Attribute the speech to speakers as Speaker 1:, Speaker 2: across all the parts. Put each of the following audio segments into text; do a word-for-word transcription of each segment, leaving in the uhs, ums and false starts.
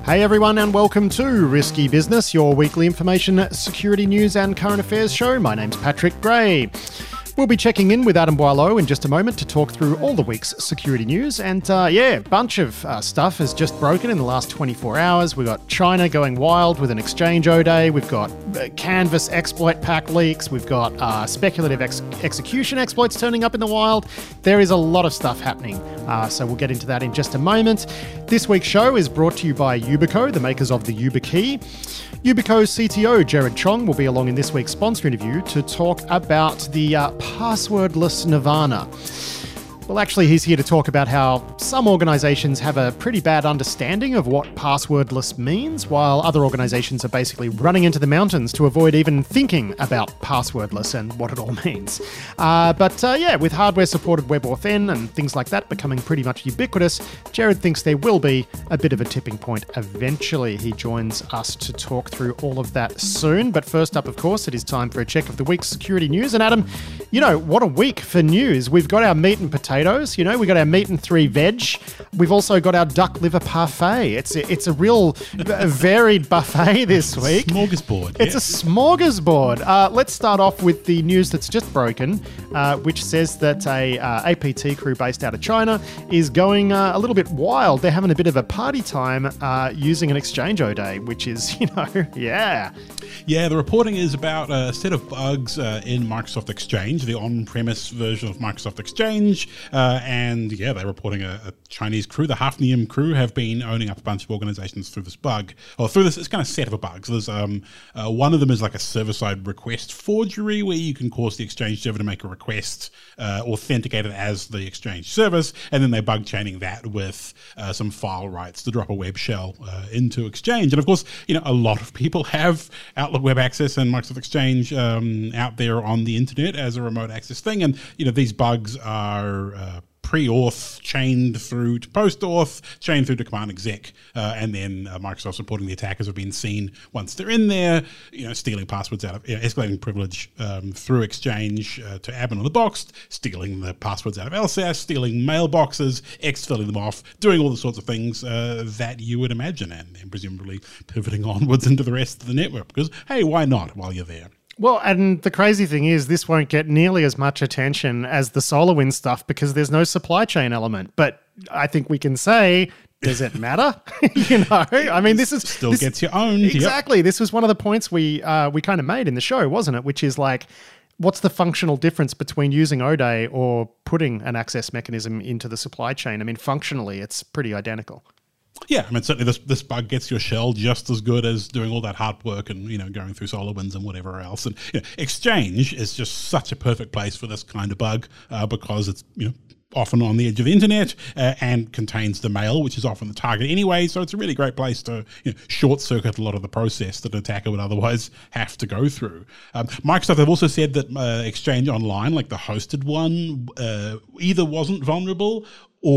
Speaker 1: Hey everyone, and welcome to Risky Business, your weekly information, security news and current affairs show. My name's Patrick Gray. We'll be checking in with Adam Boileau in just a moment to talk through all the week's security news. And uh, yeah, a bunch of uh, stuff has just broken in the last twenty-four hours. We've got China going wild with an exchange O-Day. We've got uh, Canvas exploit pack leaks. We've got uh, speculative ex- execution exploits turning up in the wild. There is a lot of stuff happening. Uh, so we'll get into that in just a moment. This week's show is brought to you by Yubico, the makers of the YubiKey. Yubico C T O Jared Chong will be along in this week's sponsor interview to talk about the uh, passwordless nirvana. Well, actually, he's here to talk about how some organizations have a pretty bad understanding of what passwordless means, while other organizations are basically running into the mountains to avoid even thinking about passwordless and what it all means. Uh, but uh, yeah, with hardware-supported WebAuthn and things like that becoming pretty much ubiquitous, Jared thinks there will be a bit of a tipping point eventually. He joins us to talk through all of that soon. But first up, of course, it is time for a check of the week's security news. And Adam, you know, what a week for news. We've got our meat and potatoes. Potatoes, you know, we got our meat and three veg. We've also got our duck liver parfait. It's a, it's a real a varied buffet this week.
Speaker 2: Smorgasbord.
Speaker 1: It's yeah. a smorgasbord. Uh, let's start off with the news that's just broken, uh, which says that a uh, A P T crew based out of China is going uh, a little bit wild. They're having a bit of a party time uh, using an Exchange O-Day, which is, you know, yeah.
Speaker 2: Yeah, the reporting is about a set of bugs uh, in Microsoft Exchange, the on-premise version of Microsoft Exchange. Uh, and yeah, they're reporting a, a Chinese crew, the Hafnium crew, have been owning up a bunch of organizations through this bug, or through this, it's kind of set of bugs. There's um, uh, one of them is like a server-side request forgery, where you can cause the Exchange server to make a request, uh, authenticate it as the Exchange service, and then they bug chaining that with uh, some file rights to drop a web shell uh, into Exchange. And of course, you know, a lot of people have Outlook Web Access and Microsoft Exchange um, out there on the internet as a remote access thing, and you know, these bugs are Uh, pre-auth chained through to post-auth, chained through to command exec, uh, and then uh, Microsoft's reporting the attackers have been seen once they're in there, you know, stealing passwords out of, you know, escalating privilege um, through Exchange uh, to admin on the box, stealing the passwords out of L S A S, stealing mailboxes, exfilling them off, doing all the sorts of things uh, that you would imagine, and then presumably pivoting onwards into the rest of the network, because, hey, why not while you're there?
Speaker 1: Well, and the crazy thing is this won't get nearly as much attention as the SolarWinds stuff because there's no supply chain element. But I think we can say, does it matter? You know, I mean, this is
Speaker 2: still
Speaker 1: this,
Speaker 2: gets your own.
Speaker 1: Exactly.
Speaker 2: Yep.
Speaker 1: This was one of the points we uh, we kind of made in the show, wasn't it? Which is like, what's the functional difference between using O-Day or putting an access mechanism into the supply chain? I mean, functionally, it's pretty identical.
Speaker 2: Yeah, I mean, certainly this this bug gets your shell just as good as doing all that hard work and, you know, going through SolarWinds and whatever else. And you know, Exchange is just such a perfect place for this kind of bug uh, because it's, you know, often on the edge of the internet uh, and contains the mail, which is often the target anyway. So it's a really great place to, you know, short circuit a lot of the process that an attacker would otherwise have to go through. Um, Microsoft have also said that uh, Exchange Online, like the hosted one, uh, either wasn't vulnerable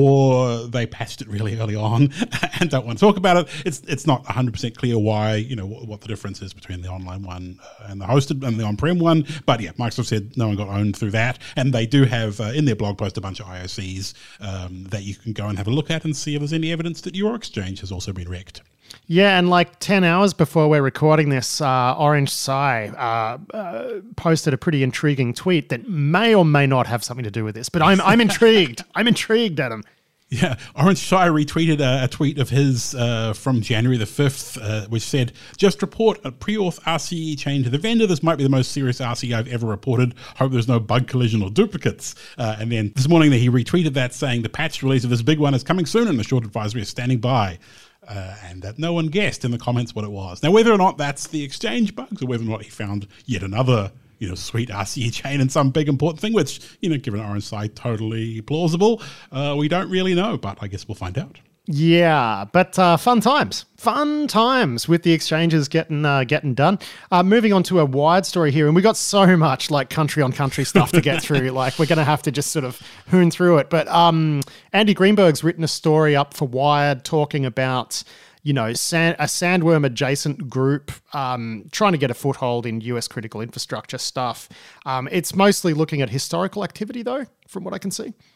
Speaker 2: or they patched it really early on and don't want to talk about it. It's it's not one hundred percent clear why, you know, what, what the difference is between the online one and the hosted and the on-prem one. But yeah, Microsoft said no one got owned through that. And they do have uh, in their blog post a bunch of I O Cs um, that you can go and have a look at and see if there's any evidence that your Exchange has also been wrecked.
Speaker 1: Yeah, and like ten hours before we're recording this, uh, Orange Sai uh, uh, posted a pretty intriguing tweet that may or may not have something to do with this, but I'm I'm intrigued. I'm intrigued, Adam.
Speaker 2: Yeah, Orange Sai retweeted a, a tweet of his uh, from January the fifth, uh, which said, just report a pre-auth R C E chain to the vendor. This might be the most serious R C E I've ever reported. Hope there's no bug collision or duplicates. Uh, and then this morning he retweeted that saying the patch release of this big one is coming soon and the short advisory is standing by. Uh, and that no one guessed in the comments what it was. Now, whether or not that's the Exchange bugs or whether or not he found yet another, you know, sweet R C E chain and some big important thing, which, you know, given Orange Sai, totally plausible, uh, we don't really know, but I guess we'll find out.
Speaker 1: Yeah, but uh, fun times. Fun times with the exchanges getting uh, getting done. Uh, moving on to a Wired story here, and we got so much like country on country stuff to get through. Like we're going to have to just sort of hoon through it. But um, Andy Greenberg's written a story up for Wired talking about, you know, sand, a Sandworm adjacent group um, trying to get a foothold in U S critical infrastructure stuff. Um, it's mostly looking at historical activity, though, from what I can see.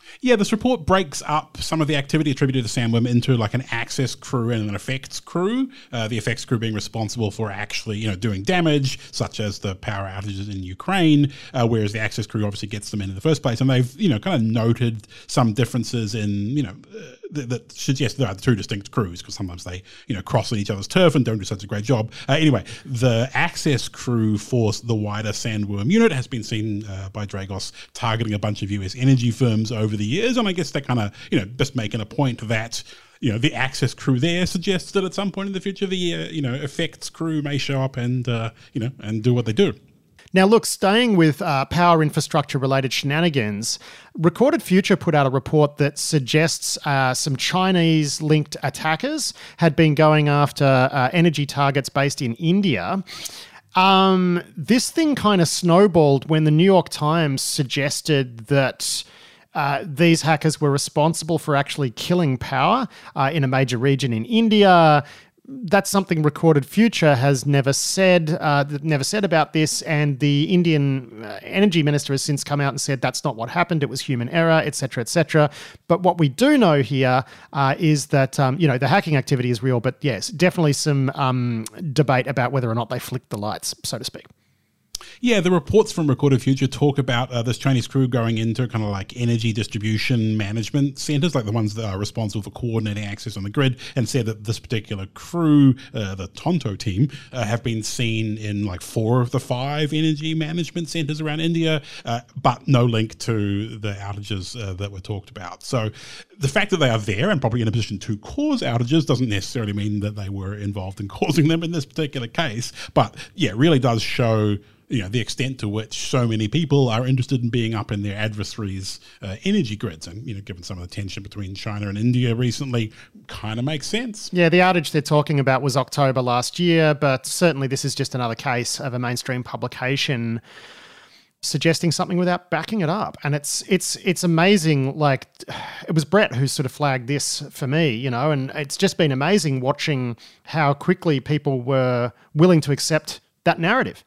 Speaker 2: Yeah, this report breaks up some of the activity attributed to Sandworm into like an access crew and an effects crew. Uh, the effects crew being responsible for actually, you know, doing damage, such as the power outages in Ukraine, uh, whereas the access crew obviously gets them in in the first place. And they've, you know, kind of noted some differences in, you know, uh, that, that suggest there are two distinct crews because sometimes they, you know, cross on each other's turf and don't do such a great job. Uh, anyway, the access crew for the wider Sandworm unit has been seen uh, by Dragos targeting a bunch of U S energy firms over the years, and I guess they're kind of, you know, just making a point that, you know, the access crew there suggests that at some point in the future, the, uh, you know, effects crew may show up and, uh, you know, and do what they do.
Speaker 1: Now, look, staying with uh, power infrastructure-related shenanigans, Recorded Future put out a report that suggests uh, some Chinese-linked attackers had been going after uh, energy targets based in India. Um, this thing kind of snowballed when the New York Times suggested that Uh, these hackers were responsible for actually killing power uh, in a major region in India. That's something Recorded Future has never said, uh, never said about this, and the Indian uh, energy minister has since come out and said that's not what happened. It was human error, et cetera, et cetera. But what we do know here uh, is that um, you know, the hacking activity is real. But yes, definitely some um, debate about whether or not they flicked the lights, so to speak.
Speaker 2: Yeah, the reports from Recorded Future talk about uh, this Chinese crew going into kind of like energy distribution management centers, like the ones that are responsible for coordinating access on the grid, and said that this particular crew, uh, the Tonto team, uh, have been seen in like four of the five energy management centers around India, uh, but no link to the outages uh, that were talked about. So the fact that they are there and probably in a position to cause outages doesn't necessarily mean that they were involved in causing them in this particular case. But yeah, it really does show, you know, the extent to which so many people are interested in being up in their adversaries' uh, energy grids. And, you know, given some of the tension between China and India recently, kind of makes sense.
Speaker 1: Yeah, the outage they're talking about was October last year, but certainly this is just another case of a mainstream publication suggesting something without backing it up. And it's it's it's amazing. Like, it was Brett who sort of flagged this for me, you know, and it's just been amazing watching how quickly people were willing to accept that narrative.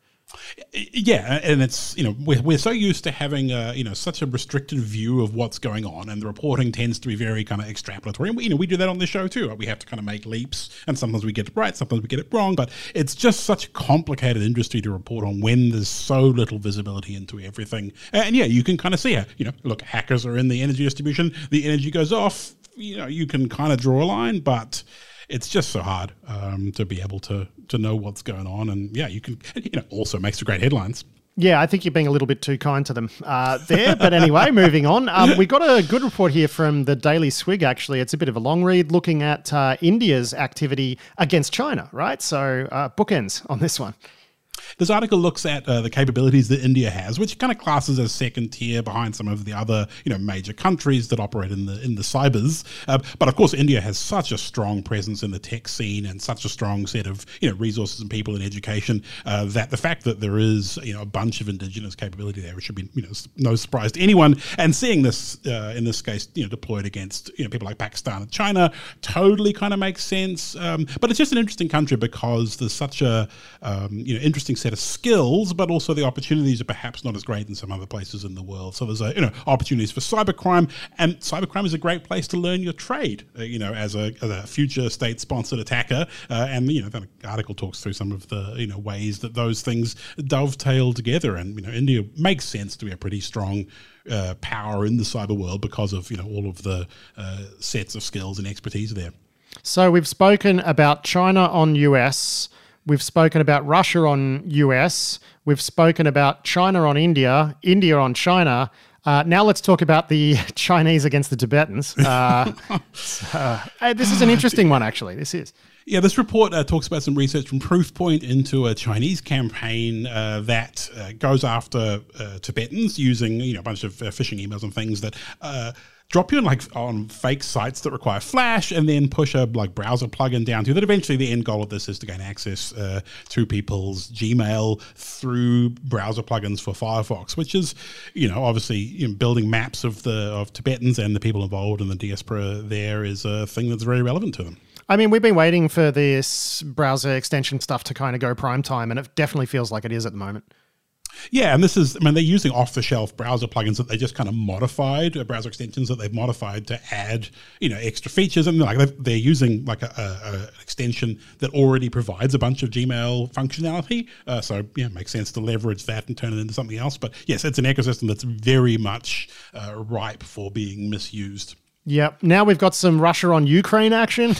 Speaker 2: Yeah, and it's, you know, we're, we're so used to having, a, you know, such a restricted view of what's going on, and the reporting tends to be very kind of extrapolatory. And, we, you know, we do that on the show too. We have to kind of make leaps, and sometimes we get it right, sometimes we get it wrong, but it's just such a complicated industry to report on when there's so little visibility into everything. And yeah, you can kind of see how, you know, look, hackers are in the energy distribution, the energy goes off, you know, you can kind of draw a line, but it's just so hard um, to be able to to know what's going on. And yeah, you can, you know, also makes for great headlines.
Speaker 1: Yeah, I think you're being a little bit too kind to them uh, there. But anyway, moving on. Um, we got a good report here from the Daily Swig, actually. It's a bit of a long read looking at uh, India's activity against China, right? So uh, bookends on this one.
Speaker 2: This article looks at uh, the capabilities that India has, which kind of classes as second tier behind some of the other, you know, major countries that operate in the in the cybers. Uh, but of course, India has such a strong presence in the tech scene and such a strong set of, you know, resources and people in education uh, that the fact that there is, you know, a bunch of indigenous capability there, which should be, you know, no surprise to anyone. And seeing this uh, in this case, you know, deployed against, you know, people like Pakistan and China totally kind of makes sense. Um, but it's just an interesting country because there's such a um, you know interesting set of skills, but also the opportunities are perhaps not as great in some other places in the world. So there's a, you know, opportunities for cybercrime, and cybercrime is a great place to learn your trade, uh, you know, as a, as a future state-sponsored attacker. Uh, and, you know, the article talks through some of the, you know, ways that those things dovetail together. And, you know, India makes sense to be a pretty strong uh, power in the cyber world because of, you know, all of the uh, sets of skills and expertise there.
Speaker 1: So we've spoken about China on U S, we've spoken about Russia on U S, we've spoken about China on India, India on China. Uh, now let's talk about the Chinese against the Tibetans. Uh, so, uh, this is an interesting one, actually. This is.
Speaker 2: Yeah, this report uh, talks about some research from Proofpoint into a Chinese campaign uh, that uh, goes after uh, Tibetans using, you know, a bunch of uh, phishing emails and things that uh, drop you in like on fake sites that require Flash, and then push a like browser plugin down to that. Eventually, the end goal of this is to gain access uh, to people's Gmail through browser plugins for Firefox, which is, you know, obviously, you know, building maps of the of Tibetans and the people involved in the diaspora there is a thing that's very relevant to them.
Speaker 1: I mean, we've been waiting for this browser extension stuff to kind of go prime time, and it definitely feels like it is at the moment.
Speaker 2: Yeah, and this is, I mean, they're using off-the-shelf browser plugins that they just kind of modified, uh, browser extensions that they've modified to add, you know, extra features. And like they're, they're using like a, a, a extension that already provides a bunch of Gmail functionality. Uh, so, yeah, it makes sense to leverage that and turn it into something else. But yes, it's an ecosystem that's very much uh, ripe for being misused.
Speaker 1: Yep. Now we've got some Russia on Ukraine action.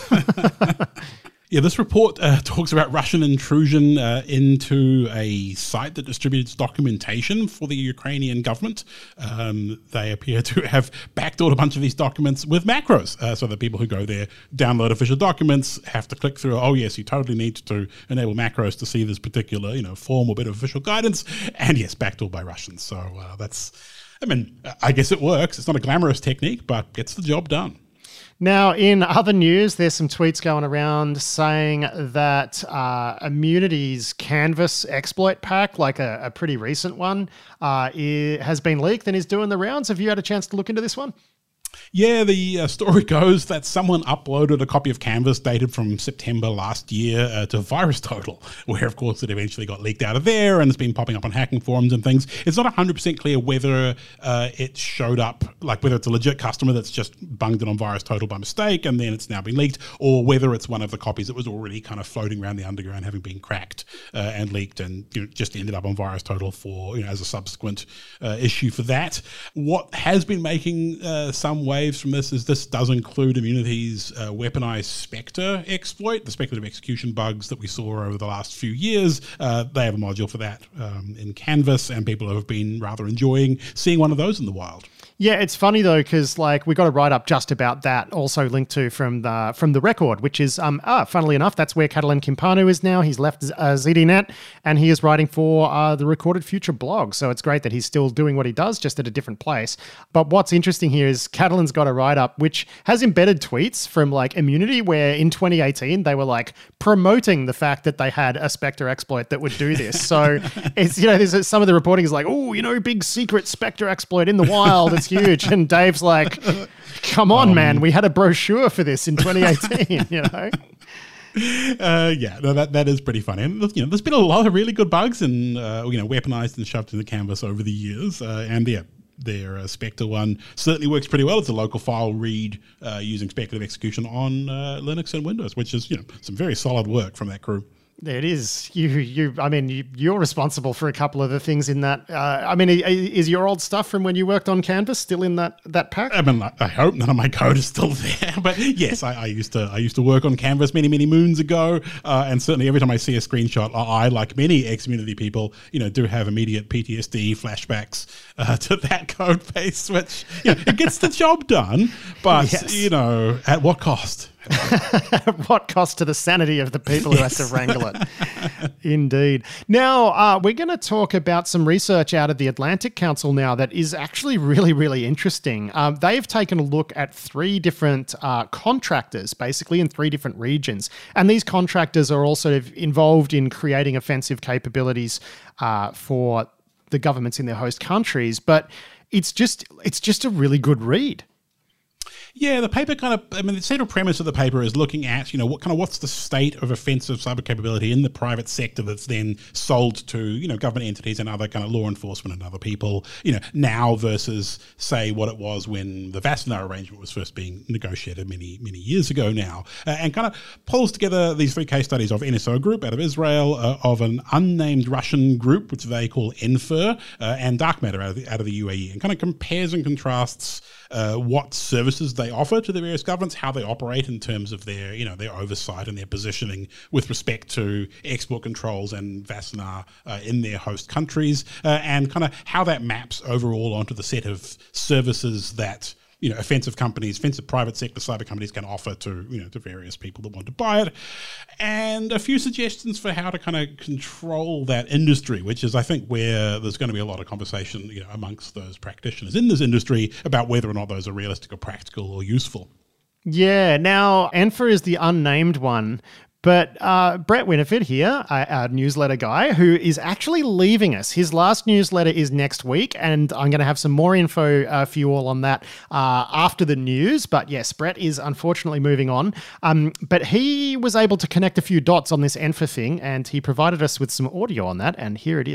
Speaker 2: Yeah, this report uh, talks about Russian intrusion uh, into a site that distributes documentation for the Ukrainian government. Um, they appear to have backdoored a bunch of these documents with macros, uh, so that people who go there download official documents have to click through, oh yes, you totally need to enable macros to see this particular, you know, form or bit of official guidance, and yes, backdoored by Russians. So uh, that's, I mean, I guess it works. It's not a glamorous technique, but gets the job done.
Speaker 1: Now, in other news, there's some tweets going around saying that uh, Immunity's Canvas exploit pack, like a, a pretty recent one, uh, it has been leaked and is doing the rounds. Have you had a chance to look into this one?
Speaker 2: Yeah, the uh, story goes that someone uploaded a copy of Canvas dated from September last year uh, to VirusTotal, where, of course, it eventually got leaked out of there and it's been popping up on hacking forums and things. It's not one hundred percent clear whether uh, it showed up, like whether it's a legit customer that's just bunged it on VirusTotal by mistake and then it's now been leaked, or whether it's one of the copies that was already kind of floating around the underground, having been cracked uh, and leaked, and you know, just ended up on VirusTotal for, you know, as a subsequent uh, issue for that. What has been making uh, some waves from this is this does include Immunity's uh, weaponized Spectre exploit, the speculative execution bugs that we saw over the last few years. Uh, they have a module for that um, in Canvas, and people have been rather enjoying seeing one of those in the wild.
Speaker 1: Yeah, it's funny though, because like we got a write up just about that, also linked to from the from the record, which is um ah, funnily enough, that's where Catalin Kimpanu is now. He's left uh, Z D Net, and he is writing for uh, the Recorded Future blog. So it's great that he's still doing what he does, just at a different place. But what's interesting here is Catalin's got a write up which has embedded tweets from like Immunity, where in twenty eighteen they were like promoting the fact that they had a Spectre exploit that would do this. So it's, you know, there's some of the reporting is like, oh, you know, big secret Spectre exploit in the wild. It's huge. And Dave's like, come on, um, man, we had a brochure for this in twenty eighteen, you know?
Speaker 2: Uh, yeah, no, that that is pretty funny. And you know, there's been a lot of really good bugs and uh, you know, weaponized and shoved into Canvas over the years. Uh, and yeah, their uh, Spectre one certainly works pretty well. It's a local file read uh, using speculative execution on uh, Linux and Windows, which is, you know, some very solid work from that crew.
Speaker 1: It is. You, you. I mean, you, you're responsible for a couple of the things in that. Uh, I mean, is your old stuff from when you worked on Canvas still in that that pack?
Speaker 2: I mean, I hope none of my code is still there. But yes, I, I used to. I used to work on Canvas many, many moons ago, uh, and certainly every time I see a screenshot, I, like many ex-Immunity people, you know, do have immediate P T S D flashbacks uh, to that code base, which, you know, it gets the job done, but yes. You know, at what cost?
Speaker 1: What cost to the sanity of the people who yes. have to wrangle it? Indeed. Now, uh, we're going to talk about some research out of the Atlantic Council now that is actually really, really interesting. Um, they've taken a look at three different uh, contractors, basically in three different regions. And these contractors are also involved in creating offensive capabilities uh, for the governments in their host countries. But it's just it's just a really good read.
Speaker 2: Yeah, the paper kind of, I mean, the central premise of the paper is looking at, you know, what kind of, what's the state of offensive cyber capability in the private sector that's then sold to, you know, government entities and other kind of law enforcement and other people, you know, now versus, say, what it was when the Wassenaar arrangement was first being negotiated many, many years ago now, uh, and kind of pulls together these three case studies of N S O Group out of Israel, uh, of an unnamed Russian group, which they call Enfer, uh, and Dark Matter out of the, out of the U A E, and kind of compares and contrasts uh, what services they offer to the various governments, how they operate in terms of their, you know, their oversight and their positioning with respect to export controls and Wassenaar uh, in their host countries, uh, and kind of how that maps overall onto the set of services that, you know, offensive companies, offensive private sector cyber companies can offer to, you know, to various people that want to buy it, and a few suggestions for how to kind of control that industry, which is, I think, where there's going to be a lot of conversation, you know, amongst those practitioners in this industry about whether or not those are realistic or practical or useful.
Speaker 1: Yeah. Now, Enfer is the unnamed one. But uh, Brett Winifred here, our newsletter guy, who is actually leaving us. His last newsletter is next week, and I'm going to have some more info uh, for you all on that uh, after the news. But yes, Brett is unfortunately moving on. Um, but he was able to connect a few dots on this Enfer thing, and he provided us with some audio on that, and here it is.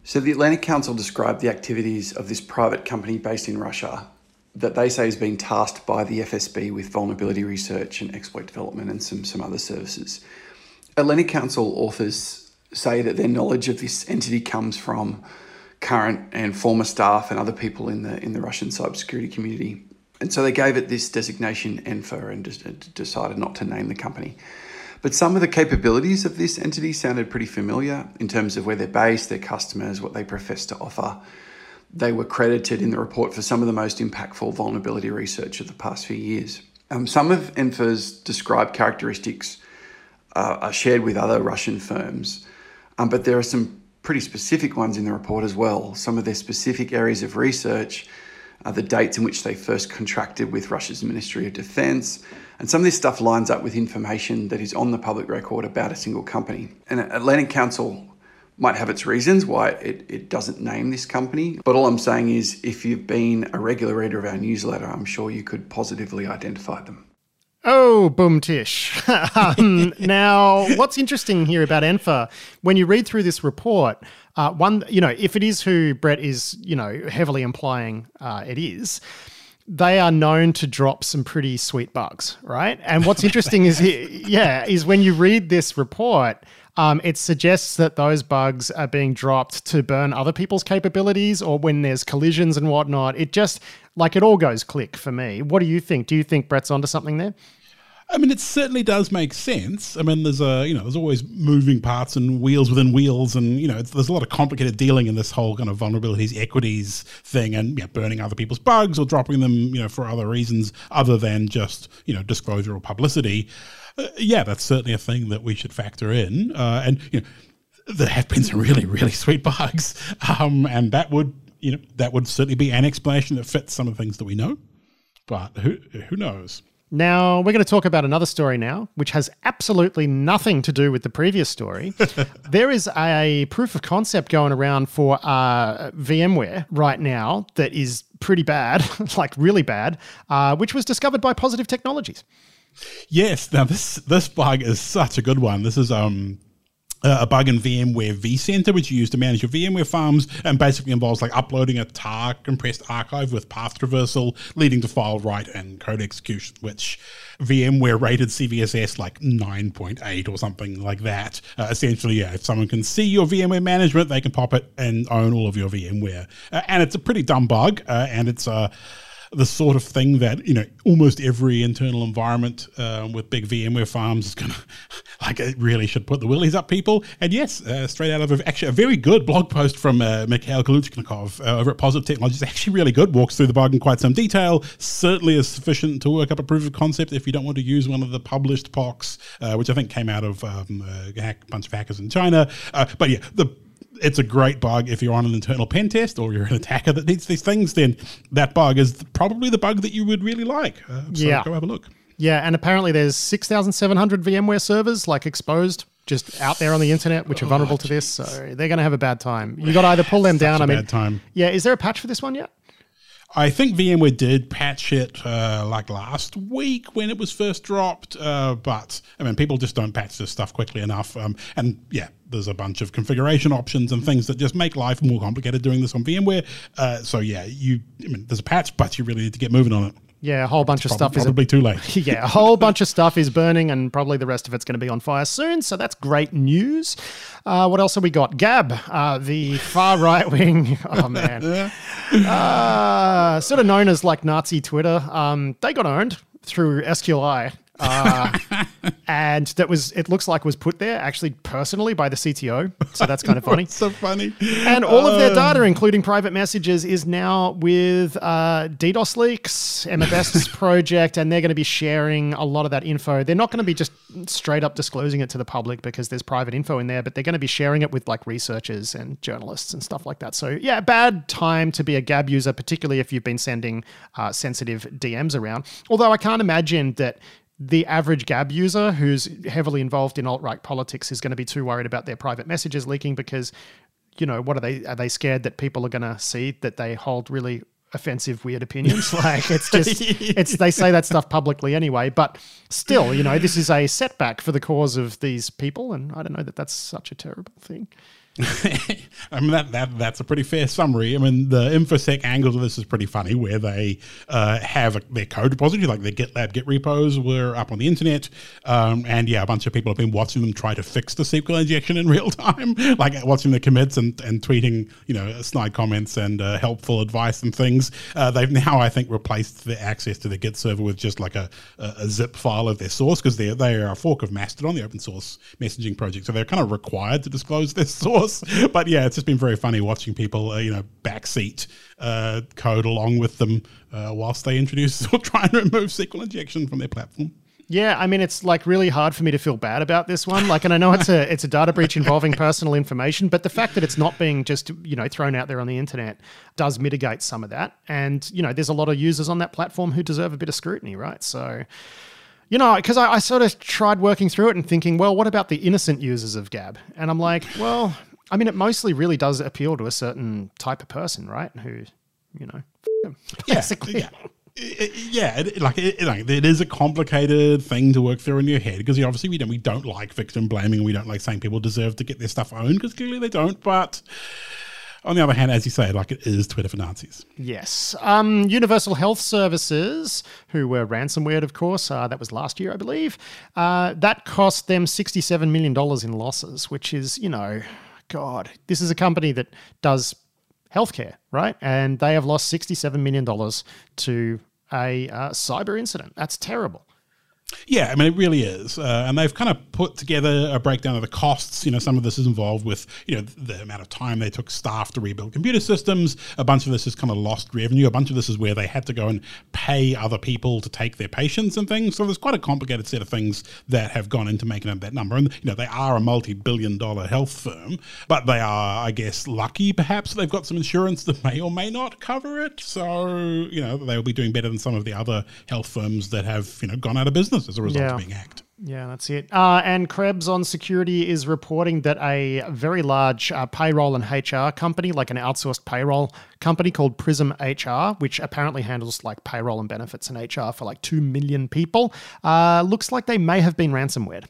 Speaker 3: So the Atlantic Council described the activities of this private company based in Russia that they say is being tasked by the F S B with vulnerability research and exploit development and some, some other services. Atlantic Council authors say that their knowledge of this entity comes from current and former staff and other people in the in the Russian cybersecurity community. And so they gave it this designation, E N F A, and just decided not to name the company. But some of the capabilities of this entity sounded pretty familiar in terms of where they're based, their customers, what they profess to offer. They were credited in the report for some of the most impactful vulnerability research of the past few years. Um, some of E N F A's described characteristics uh, are shared with other Russian firms, um, but there are some pretty specific ones in the report as well. Some of their specific areas of research are the dates in which they first contracted with Russia's Ministry of Defense. And some of this stuff lines up with information that is on the public record about a single company. And Atlantic Council might have its reasons why it, it doesn't name this company. But all I'm saying is if you've been a regular reader of our newsletter, I'm sure you could positively identify them.
Speaker 1: Oh, boom tish. um, now, what's interesting here about E N F A, when you read through this report, uh, one, you know, if it is who Brett is, you know, heavily implying uh, it is, they are known to drop some pretty sweet bugs, right? And what's interesting is, yeah, is when you read this report, um, it suggests that those bugs are being dropped to burn other people's capabilities or when there's collisions and whatnot. It just, like, it all goes click for me. What do you think? Do you think Brett's onto something there?
Speaker 2: I mean, it certainly does make sense. I mean, there's a, you know, there's always moving parts and wheels within wheels, and, you know, it's, there's a lot of complicated dealing in this whole kind of vulnerabilities, equities thing, and, you know, burning other people's bugs or dropping them, you know, for other reasons other than just, you know, disclosure or publicity. Uh, yeah, that's certainly a thing that we should factor in. Uh, and, you know, there have been some really, really sweet bugs, um, and that would, you know, that would certainly be an explanation that fits some of the things that we know. But who who knows?
Speaker 1: Now, we're going to talk about another story now, which has absolutely nothing to do with the previous story. There is a proof of concept going around for uh, VMware right now that is pretty bad, like really bad, uh, which was discovered by Positive Technologies.
Speaker 2: Yes. Now, this this bug is such a good one. This is um. Uh, a bug in VMware vCenter, which you use to manage your VMware farms, and basically involves like uploading a tar compressed archive with path traversal, leading to file write and code execution, which VMware rated C V S S like nine point eight or something like that. Uh, essentially, yeah, if someone can see your VMware management, they can pop it and own all of your VMware. Uh, and it's a pretty dumb bug, uh, and it's a uh, the sort of thing that, you know, almost every internal environment uh, with big VMware farms is going to, like, it really should put the willies up people. And yes, uh, straight out of a, actually a very good blog post from uh, Mikhail Kaluchnikov uh, over at Positive Technologies. Actually really good, walks through the bug in quite some detail. Certainly is sufficient to work up a proof of concept if you don't want to use one of the published P O Cs, uh, which I think came out of um, a hack, bunch of hackers in China. Uh, but yeah, the It's a great bug if you're on an internal pen test or you're an attacker that needs these things, then that bug is probably the bug that you would really like. Uh, so
Speaker 1: yeah.
Speaker 2: go have a look.
Speaker 1: Yeah, and apparently there's six thousand seven hundred VMware servers like exposed just out there on the internet, which are vulnerable oh, to this. So they're going to have a bad time. You got to either pull them down.
Speaker 2: I
Speaker 1: mean,
Speaker 2: bad time.
Speaker 1: Yeah, is there a patch for this one yet?
Speaker 2: I think VMware did patch it uh, like last week when it was first dropped, uh, but I mean, people just don't patch this stuff quickly enough. Um, and yeah, there's a bunch of configuration options and things that just make life more complicated doing this on VMware. Uh, so yeah, you, I mean, there's a patch, but you really need to get moving on it.
Speaker 1: Yeah, a whole bunch
Speaker 2: it's
Speaker 1: of
Speaker 2: probably,
Speaker 1: stuff is
Speaker 2: probably too late.
Speaker 1: Yeah, a whole bunch of stuff is burning, and probably the rest of it's going to be on fire soon. So that's great news. Uh, what else have we got? Gab, uh, the far right wing. Oh man, uh, sort of known as like Nazi Twitter. Um, they got owned through S Q L I. Uh, and that was, it looks like was put there actually personally by the C T O. So that's kind of funny.
Speaker 2: It's so funny.
Speaker 1: And all of their data, including private messages, is now with uh, DDoS Leaks, Emma Best's project, and they're going to be sharing a lot of that info. They're not going to be just straight up disclosing it to the public because there's private info in there, but they're going to be sharing it with like researchers and journalists and stuff like that. So yeah, bad time to be a Gab user, particularly if you've been sending uh, sensitive D Ms around. Although I can't imagine that the average Gab user who's heavily involved in alt-right politics is going to be too worried about their private messages leaking because, you know, what are they? Are they scared that people are going to see that they hold really offensive, weird opinions? Like it's just, it's they say that stuff publicly anyway. But still, you know, this is a setback for the cause of these people, and I don't know that that's such a terrible thing.
Speaker 2: I mean, that, that that's a pretty fair summary. I mean, the InfoSec angle of this is pretty funny, where they uh, have a, their code repository, like their GitLab Git repos were up on the internet. Um, and yeah, a bunch of people have been watching them try to fix the S Q L injection in real time, like watching the commits and, and tweeting, you know, snide comments and uh, helpful advice and things. Uh, they've now, I think, replaced the access to the Git server with just like a, a, a zip file of their source, because they they are a fork of Mastodon, the open source messaging project. So they're kind of required to disclose their source. But yeah, it's just been very funny watching people, uh, you know, backseat uh, code along with them uh, whilst they introduce or try and remove S Q L injection from their platform.
Speaker 1: Yeah, I mean, it's like really hard for me to feel bad about this one. Like, and I know it's a it's a data breach involving personal information, but the fact that it's not being just, you know, thrown out there on the internet does mitigate some of that. And, you know, there's a lot of users on that platform who deserve a bit of scrutiny, right? So, you know, because I, I sort of tried working through it and thinking, well, what about the innocent users of Gab? And I'm like, well, I mean, it mostly really does appeal to a certain type of person, right? Who, you know, basically.
Speaker 2: Yeah, yeah. Yeah, it, like it, like it is a complicated thing to work through in your head, because obviously we don't we don't like victim blaming. We don't like saying people deserve to get their stuff owned, because clearly they don't. But on the other hand, as you say, like it is Twitter for Nazis.
Speaker 1: Yes. Um, Universal Health Services, who were ransomware, of course, uh, that was last year, I believe. Uh, that cost them sixty-seven million dollars in losses, which is, you know, God, this is a company that does healthcare, right? And they have lost sixty-seven million dollars to a uh, cyber incident. That's terrible.
Speaker 2: Yeah, I mean, it really is. Uh, and they've kind of put together a breakdown of the costs. You know, some of this is involved with, you know, the amount of time they took staff to rebuild computer systems. A bunch of this is kind of lost revenue. A bunch of this is where they had to go and pay other people to take their patients and things. So there's quite a complicated set of things that have gone into making up that number. And, you know, they are a multi-billion dollar health firm, but they are, I guess, lucky perhaps they've got some insurance that may or may not cover it. So, you know, they'll be doing better than some of the other health firms that have, you know, gone out of business as a result
Speaker 1: yeah.
Speaker 2: of being hacked.
Speaker 1: Yeah, that's it. Uh, and Krebs on Security is reporting that a very large uh, payroll and H R company, like an outsourced payroll company called Prism H R, which apparently handles like payroll and benefits and H R for like two million people, uh, looks like they may have been ransomware.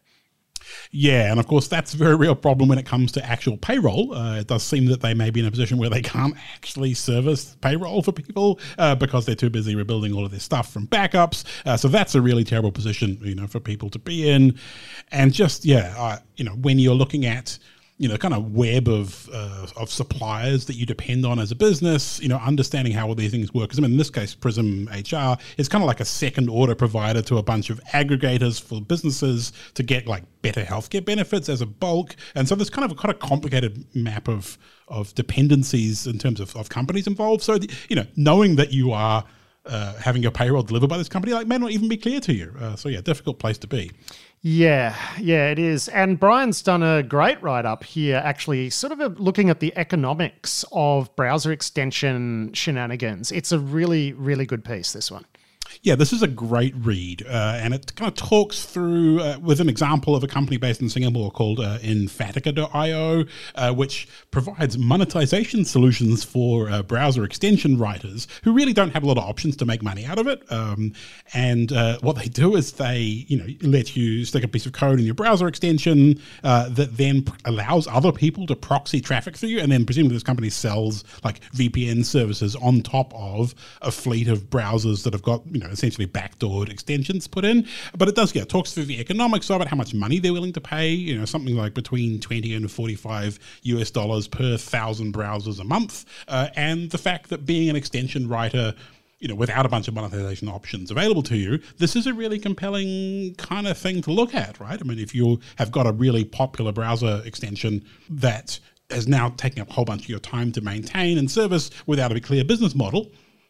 Speaker 2: Yeah, and of course that's a very real problem when it comes to actual payroll. Uh, it does seem that they may be in a position where they can't actually service payroll for people uh, because they're too busy rebuilding all of their stuff from backups. Uh, so that's a really terrible position, you know, for people to be in. And just, yeah, uh, you know, when you're looking at, you know, kind of web of uh, of suppliers that you depend on as a business, you know, understanding how all these things work. Because I mean, in this case, Prism H R is kind of like a second order provider to a bunch of aggregators for businesses to get like better healthcare benefits as a bulk. And so there's kind of a kind of complicated map of of dependencies in terms of, of companies involved. So, you know, knowing that you are uh, having your payroll delivered by this company, like, may not even be clear to you. Uh, so yeah, difficult place to be.
Speaker 1: Yeah, yeah, it is. And Brian's done a great write-up here, actually, sort of looking at the economics of browser extension shenanigans. It's a really, really good piece, this one.
Speaker 2: Yeah, this is a great read, uh, and it kind of talks through uh, with an example of a company based in Singapore called uh, Infatica dot io, uh, which provides monetization solutions for uh, browser extension writers who really don't have a lot of options to make money out of it. Um, and uh, what they do is they, you know, let you stick a piece of code in your browser extension uh, that then allows other people to proxy traffic through you, and then presumably this company sells like V P N services on top of a fleet of browsers that have got, you know, essentially backdoored extensions put in. But it does, yeah, it talks through the economics of it, how much money they're willing to pay, you know, something like between twenty and forty-five US dollars per thousand browsers a month. Uh, and the fact that being an extension writer, you know, without a bunch of monetization options available to you, this is a really compelling kind of thing to look at, right? I mean, if you have got a really popular browser extension that is now taking up a whole bunch of your time to maintain and service without a clear business model,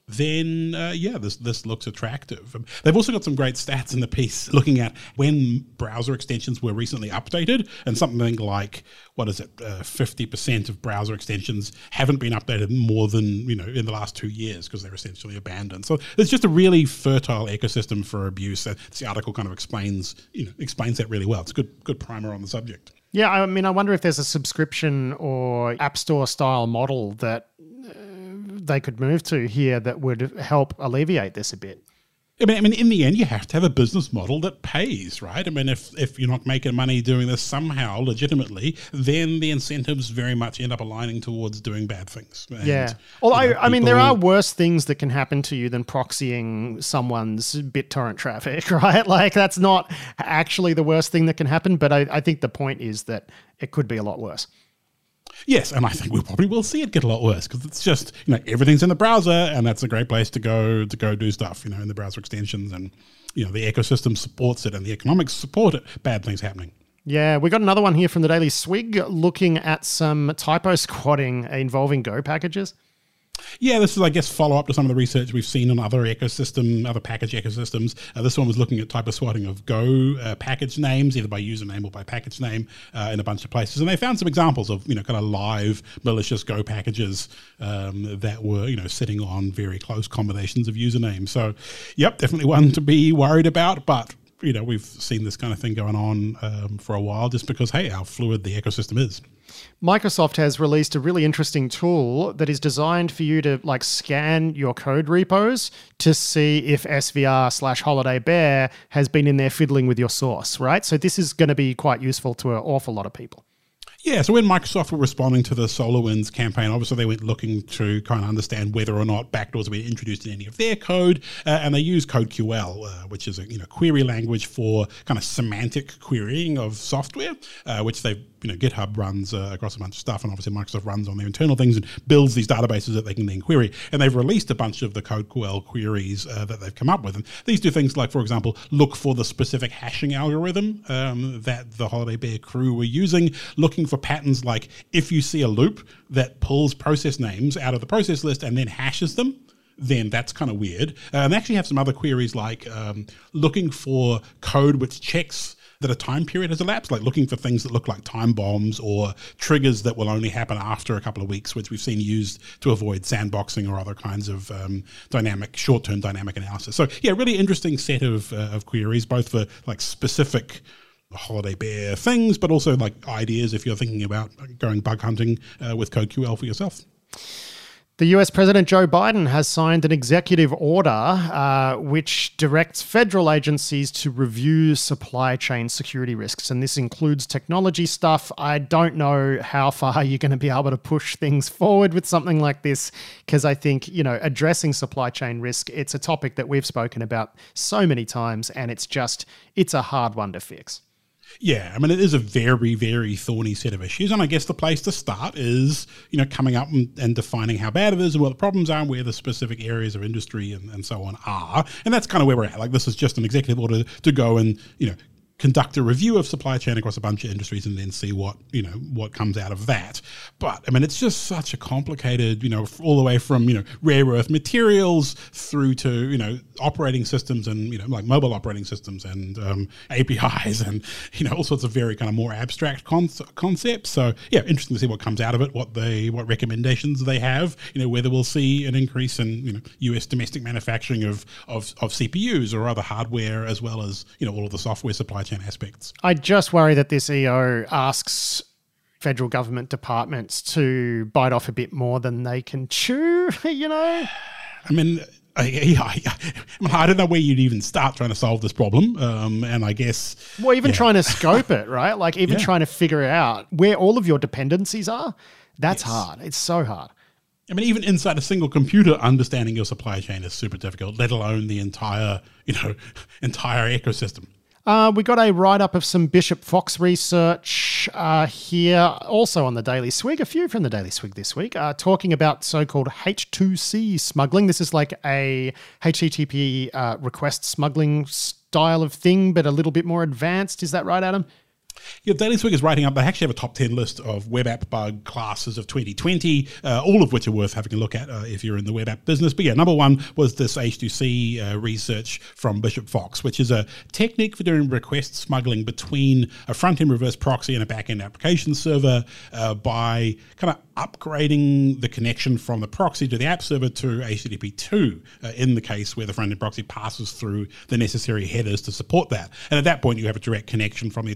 Speaker 2: then uh, yeah, this this looks attractive. Um, they've also got some great stats in the piece looking at when browser extensions were recently updated, and something like, what is it, uh, fifty percent of browser extensions haven't been updated more than, you know, in the last two years because they're essentially abandoned. So it's just a really fertile ecosystem for abuse. Uh, this article kind of explains, you know, explains that really well. It's a good good primer on the subject.
Speaker 1: Yeah, I mean, I wonder if there's a subscription or App Store style model that uh, they could move to here that would help alleviate this a bit.
Speaker 2: I mean, I mean, in the end, you have to have a business model that pays, right? I mean, if, if you're not making money doing this somehow legitimately, then the incentives very much end up aligning towards doing bad things. And,
Speaker 1: yeah. Well, I,
Speaker 2: know,
Speaker 1: I mean, there
Speaker 2: people-
Speaker 1: are worse things that can happen to you than proxying someone's BitTorrent traffic, right? Like, that's not actually the worst thing that can happen, but I, I think the point is that it could be a lot worse.
Speaker 2: Yes, and I think we probably will see it get a lot worse because it's just, you know, everything's in the browser, and that's a great place to go to go do stuff, you know, in the browser extensions, and, you know, the ecosystem supports it and the economics support it, bad things happening.
Speaker 1: Yeah, we got another one here from the Daily Swig looking at some typo squatting involving Go packages.
Speaker 2: Yeah, this is, I guess, follow-up to some of the research we've seen on other ecosystem, other package ecosystems. Uh, this one was looking at typo swatting of Go uh, package names, either by username or by package name, uh, in a bunch of places. And they found some examples of, you know, kind of live malicious Go packages um, that were, you know, sitting on very close combinations of usernames. So, yep, definitely one to be worried about, but you know, we've seen this kind of thing going on um, for a while just because, hey, how fluid the ecosystem is.
Speaker 1: Microsoft has released a really interesting tool that is designed for you to like scan your code repos to see if S V R slash Holiday Bear has been in there fiddling with your source, right? So this is going to be quite useful to an awful lot of people.
Speaker 2: Yeah, so when Microsoft were responding to the SolarWinds campaign, obviously they went looking to kind of understand whether or not backdoors were introduced in any of their code, uh, and they use CodeQL, uh, which is a you know query language for kind of semantic querying of software, uh, which they've you know GitHub runs uh, across a bunch of stuff, and obviously Microsoft runs on their internal things and builds these databases that they can then query. And they've released a bunch of the CodeQL queries uh, that they've come up with. And these do things like, for example, look for the specific hashing algorithm um, that the Holiday Bear crew were using, looking for patterns like if you see a loop that pulls process names out of the process list and then hashes them, then that's kind of weird. Uh, and they actually have some other queries like um, looking for code which checks that a time period has elapsed, like looking for things that look like time bombs or triggers that will only happen after a couple of weeks, which we've seen used to avoid sandboxing or other kinds of um, dynamic, short-term dynamic analysis. So yeah, really interesting set of, uh, of queries, both for like specific Holiday Bear things, but also like ideas if you're thinking about going bug hunting uh, with CodeQL for yourself.
Speaker 1: The U S President Joe Biden has signed an executive order uh, which directs federal agencies to review supply chain security risks. And this includes technology stuff. I don't know how far you're going to be able to push things forward with something like this, because I think, you know, addressing supply chain risk, it's a topic that we've spoken about so many times, and it's just, it's a hard one to fix.
Speaker 2: Yeah, I mean, it is a very, very thorny set of issues. And I guess the place to start is, you know, coming up and, and defining how bad it is and what the problems are and where the specific areas of industry and, and so on are. And that's kind of where we're at. Like, this is just an executive order to go and, you know, conduct a review of supply chain across a bunch of industries and then see what, you know, what comes out of that. But, I mean, it's just such a complicated, you know, all the way from, you know, rare earth materials through to, you know, operating systems and, you know, like mobile operating systems and um, A P Is and, you know, all sorts of very kind of more abstract con- concepts. So, yeah, interesting to see what comes out of it, what they, what recommendations they have, you know, whether we'll see an increase in, you know, U S domestic manufacturing of, of, of C P Us or other hardware, as well as, you know, all of the software supply chain aspects.
Speaker 1: I just worry that this E O asks federal government departments to bite off a bit more than they can chew, you know?
Speaker 2: I mean, I, I, I, I don't know where you'd even start trying to solve this problem. Um, and I guess...
Speaker 1: Well, even
Speaker 2: yeah.
Speaker 1: trying to scope it, right? Like even
Speaker 2: Yeah.
Speaker 1: trying to figure out where all of your dependencies are, that's
Speaker 2: Yes.
Speaker 1: hard. It's so hard.
Speaker 2: I mean, even inside a single computer, understanding your supply chain is super difficult, let alone the entire, you know, entire ecosystem.
Speaker 1: Uh, we got a write-up of some Bishop Fox research uh, here, also on the Daily Swig, a few from the Daily Swig this week, uh, talking about so-called H two C smuggling. This is like a H T T P uh, request smuggling style of thing, but a little bit more advanced. Is that right, Adam?
Speaker 2: Yeah, Daily Swig is writing up, they actually have a top ten list of web app bug classes of twenty twenty, uh, all of which are worth having a look at uh, if you're in the web app business. But yeah, number one was this H two C uh, research from Bishop Fox, which is a technique for doing request smuggling between a front-end reverse proxy and a back-end application server uh, by kind of upgrading the connection from the proxy to the app server to H T T P two uh, in the case where the front-end proxy passes through the necessary headers to support that. And at that point, you have a direct connection from the attacker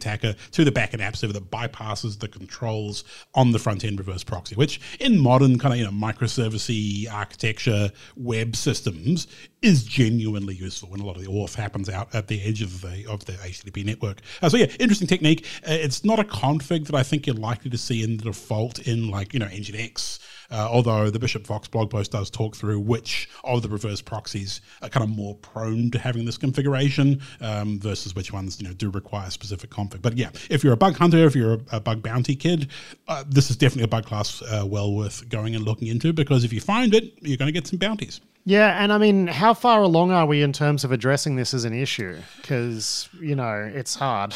Speaker 2: to the backend app server that bypasses the controls on the front-end reverse proxy, which in modern kind of, you know, microservice-y architecture web systems is genuinely useful when a lot of the auth happens out at the edge of the of the H T T P network. Uh, so yeah, interesting technique. Uh, it's not a config that I think you're likely to see in the default in like, you know, Nginx, uh, although the Bishop Fox blog post does talk through which of the reverse proxies are kind of more prone to having this configuration um, versus which ones, you know, do require specific config. But yeah, if you're a bug hunter, if you're a, a bug bounty kid, uh, this is definitely a bug class uh, well worth going and looking into, because if you find it, you're going to get some bounties.
Speaker 1: Yeah, and I mean, how far along are we in terms of addressing this as an issue? Because, you know, it's hard.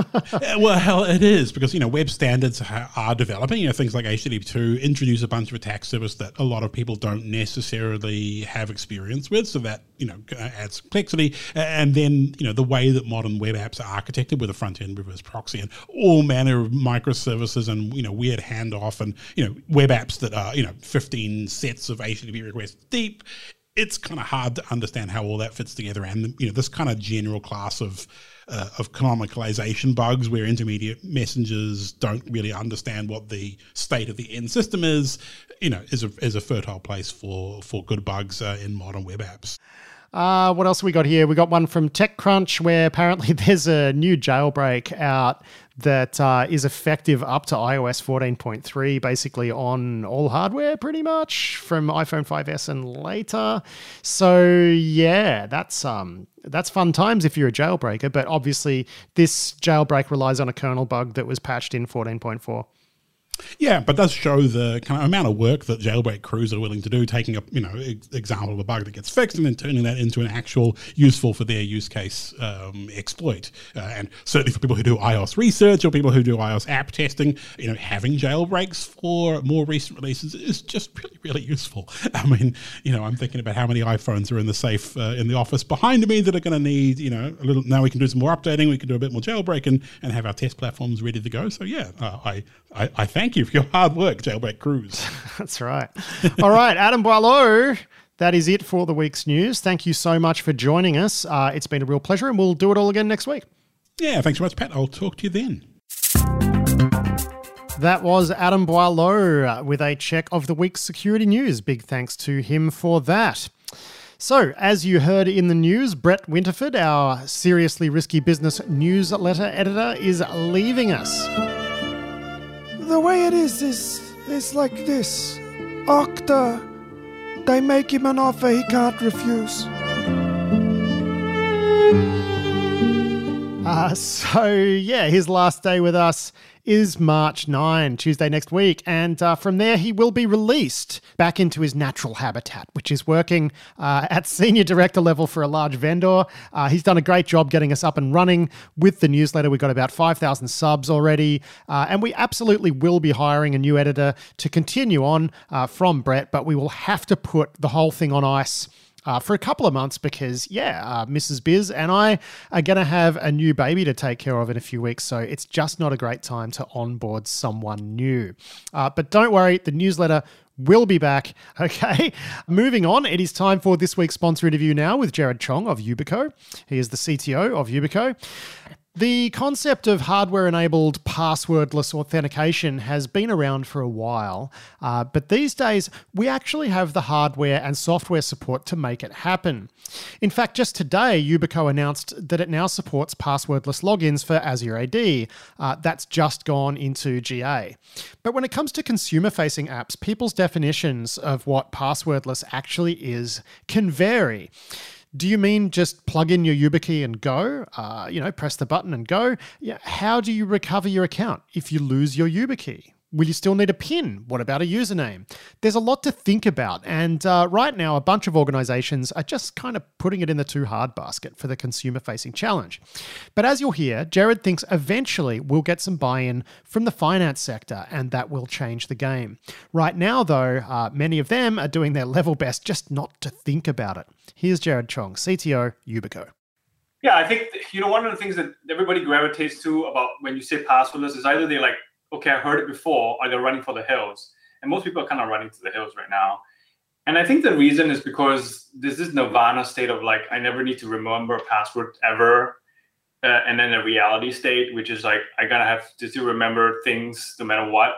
Speaker 2: Well, hell, it is, because, you know, web standards are developing. You know, things like H T T P two introduce a bunch of attack surface that a lot of people don't necessarily have experience with, so that, you know, adds complexity. And then, you know, the way that modern web apps are architected with a front-end reverse proxy and all manner of microservices and, you know, weird handoff and, you know, web apps that are, you know, fifteen sets of H T T P requests deep. It's kind of hard to understand how all that fits together. And, you know, this kind of general class of uh, of canonicalization bugs where intermediate messengers don't really understand what the state of the end system is, you know, is a, is a fertile place for, for good bugs uh, in modern web apps.
Speaker 1: Uh, what else we got here? We got one from TechCrunch where apparently there's a new jailbreak out that uh, is effective up to i O S fourteen point three, basically on all hardware pretty much from iPhone five S and later. So yeah, that's um that's fun times if you're a jailbreaker, but obviously this jailbreak relies on a kernel bug that was patched in fourteen point four.
Speaker 2: Yeah, but does show the kind of amount of work that jailbreak crews are willing to do, taking a, you know, ex- example of a bug that gets fixed and then turning that into an actual useful for their use case um, exploit. Uh, and certainly for people who do iOS research or people who do iOS app testing, you know, having jailbreaks for more recent releases is just really, really useful. I mean, you know, I'm thinking about how many iPhones are in the safe uh, in the office behind me that are going to need, you know, a little, now we can do some more updating, we can do a bit more jailbreak and, and have our test platforms ready to go. So yeah, uh, I, I, I thank you for your hard work, Jailbreak Crews.
Speaker 1: That's right. All right, Adam Boileau, that is it for the week's news. Thank you so much for joining us. Uh, it's been a real pleasure, and we'll do it all again next week.
Speaker 2: Yeah, thanks so much, Pat. I'll talk to you then.
Speaker 1: That was Adam Boileau with a check of the week's security news. Big thanks to him for that. So, as you heard in the news, Brett Winterford, our Seriously Risky Business newsletter editor, is leaving us.
Speaker 4: The way it is, is, is like this. Okta, they make him an offer he can't refuse.
Speaker 1: Uh, so, yeah, his last day with us is March ninth, Tuesday next week. And uh, from there, he will be released back into his natural habitat, which is working uh, at senior director level for a large vendor. Uh, he's done a great job getting us up and running with the newsletter. We've got about five thousand subs already. Uh, and we absolutely will be hiring a new editor to continue on uh, from Brett, but we will have to put the whole thing on ice Uh, for a couple of months because, yeah, uh, Missus Biz and I are going to have a new baby to take care of in a few weeks, so it's just not a great time to onboard someone new. Uh, but don't worry, the newsletter will be back. Okay, moving on, it is time for this week's sponsor interview now with Jared Chong of Yubico. He is the C T O of Yubico. The concept of hardware-enabled passwordless authentication has been around for a while, uh, but these days we actually have the hardware and software support to make it happen. In fact, just today, Yubico announced that it now supports passwordless logins for Azure A D. Uh, that's just gone into G A. But when it comes to consumer-facing apps, people's definitions of what passwordless actually is can vary. Do you mean just plug in your YubiKey and go? Uh, you know, press the button and go? Yeah, how do you recover your account if you lose your YubiKey? Will you still need a PIN? What about a username? There's a lot to think about. And uh, right now, a bunch of organizations are just kind of putting it in the too hard basket for the consumer-facing challenge. But as you'll hear, Jared thinks eventually we'll get some buy-in from the finance sector, and that will change the game. Right now, though, uh, many of them are doing their level best just not to think about it. Here's Jared Chong, C T O, Yubico.
Speaker 5: Yeah, I think, you know, one of the things that everybody gravitates to about when you say passwordless is either they like, okay, I heard it before, or they're running for the hills. And most people are kind of running to the hills right now. And I think the reason is because there's this nirvana state of like, I never need to remember a password ever. uh, and then a reality state, which is like I gotta have to, to remember things no matter what.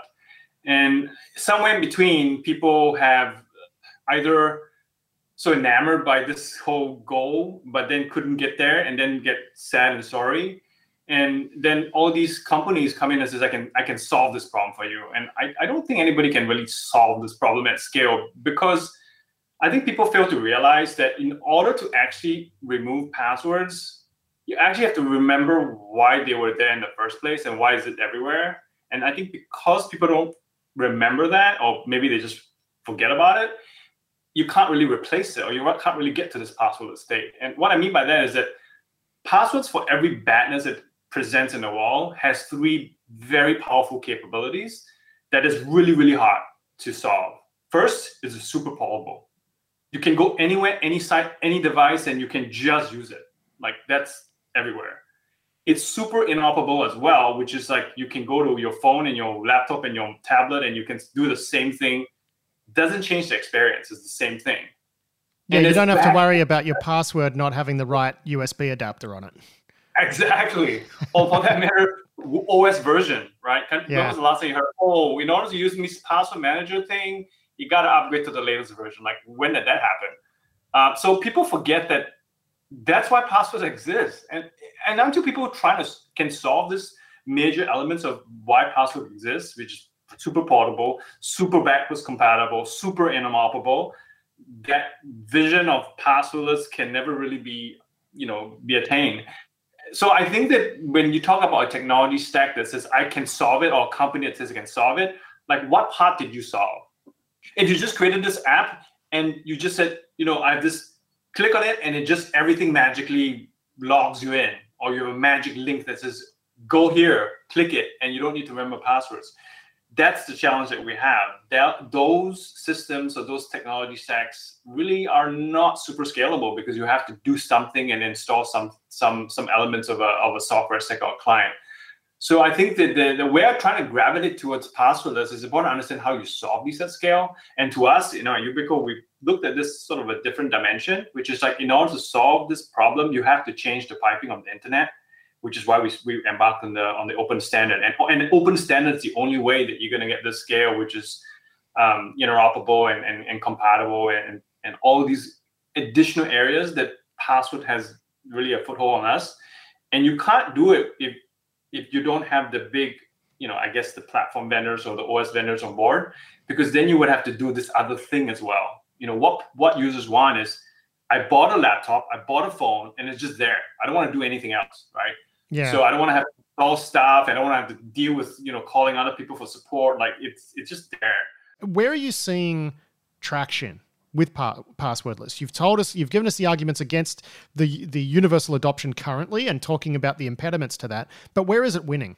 Speaker 5: And somewhere in between, people have either so enamored by this whole goal, but then couldn't get there, and then get sad and sorry. And then all these companies come in and says, I can I can solve this problem for you. And I, I don't think anybody can really solve this problem at scale, because I think people fail to realize that in order to actually remove passwords, you actually have to remember why they were there in the first place and why is it everywhere. And I think because people don't remember that, or maybe they just forget about it, you can't really replace it, or you can't really get to this passwordless state. And what I mean by that is that passwords, for every badness it presents in the wall, has three very powerful capabilities that is really, really hard to solve. First is it's super portable. You can go anywhere, any site, any device, and you can just use it. Like, that's everywhere. It's super interoperable as well, which is like you can go to your phone and your laptop and your tablet and you can do the same thing. Doesn't change the experience. It's the same thing.
Speaker 1: Yeah,
Speaker 5: and
Speaker 1: you don't have
Speaker 5: back-
Speaker 1: to worry about your password not having the right U S B adapter on it.
Speaker 5: Exactly. Or for that matter, O S version, right? When
Speaker 1: Yeah.
Speaker 5: was the last time you heard, oh, in order to use this password manager thing, you got to upgrade to the latest version? Like, when did that happen? Uh, so people forget that that's why passwords exist. And and until people trying to can solve this major elements of why password exists, which is super portable, super backwards compatible, super interoperable, that vision of passwordless can never really be, you know, be attained. So I think that when you talk about a technology stack that says I can solve it, or a company that says I can solve it, like, what part did you solve? If you just created this app and you just said, you know, I have this, click on it and it just everything magically logs you in, or you have a magic link that says go here, click it, and you don't need to remember passwords. That's the challenge that we have. That, those systems or those technology stacks really are not super scalable, because you have to do something and install some some some elements of a of a software stack or client. So I think that the, the way I'm trying to gravitate towards passwordless is important to understand how you solve these at scale. And to us, you know, at Yubico, we looked at this sort of a different dimension, which is like, in order to solve this problem, you have to change the piping of the internet, which is why we, we embarked on the on the open standard. And, and the open standard is the only way that you're going to get this scale, which is um, interoperable and, and, and compatible, and, and all these additional areas that password has really a foothold on us. And you can't do it if if you don't have the big, you know, I guess the platform vendors or the O S vendors on board, because then you would have to do this other thing as well. You know, what what users want is, I bought a laptop, I bought a phone, and it's just there. I don't want to do anything else, right?
Speaker 1: Yeah.
Speaker 5: So I don't want to have to call staff. I don't want to have to deal with, you know, calling other people for support. Like, it's it's just there.
Speaker 1: Where are you seeing traction with pa- passwordless? You've told us, you've given us the arguments against the the universal adoption currently, and talking about the impediments to that. But where is it winning?